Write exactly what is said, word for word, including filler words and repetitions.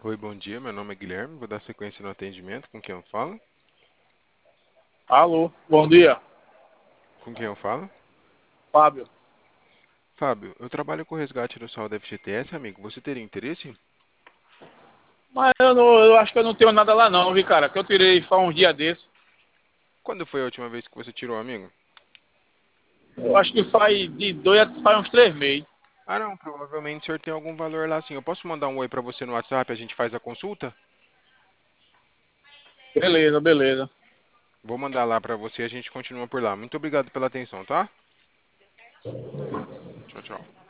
Oi, bom dia. Meu nome é Guilherme. Vou dar sequência no atendimento. Com quem eu falo? Alô, bom dia, Com quem eu falo? Fábio. Fábio, eu trabalho com resgate do saldo F G T S, amigo. Você teria interesse? Mas eu, não, eu acho que eu não tenho nada lá não, vi, cara, que eu tirei só uns dias desses. Quando foi a última vez que você tirou, amigo? Eu acho que faz de dois a faz uns três meses. Ah, não. Provavelmente o senhor tem algum valor lá sim. Eu posso mandar um oi pra você no WhatsApp e a gente faz a consulta? Beleza, beleza. Vou mandar lá pra você e a gente continua por lá. Muito obrigado pela atenção, tá? Tchau, tchau.